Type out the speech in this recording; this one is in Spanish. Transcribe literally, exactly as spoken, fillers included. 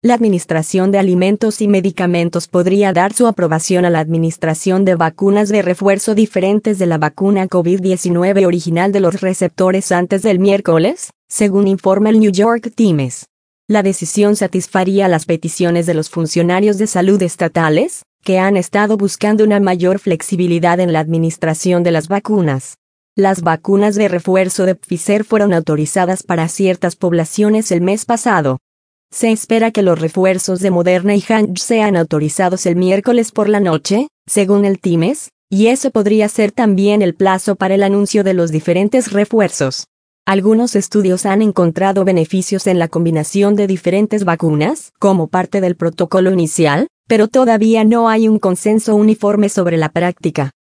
La Administración de Alimentos y Medicamentos podría dar su aprobación a la administración de vacunas de refuerzo diferentes de la vacuna COVID diecinueve original de los receptores antes del miércoles, según informa el New York Times. La decisión satisfaría las peticiones de los funcionarios de salud estatales, que han estado buscando una mayor flexibilidad en la administración de las vacunas. Las vacunas de refuerzo de Pfizer fueron autorizadas para ciertas poblaciones el mes pasado. Se espera que los refuerzos de Moderna y Janssen sean autorizados el miércoles por la noche, según el Times, y ese podría ser también el plazo para el anuncio de los diferentes refuerzos. Algunos estudios han encontrado beneficios en la combinación de diferentes vacunas, como parte del protocolo inicial, pero todavía no hay un consenso uniforme sobre la práctica.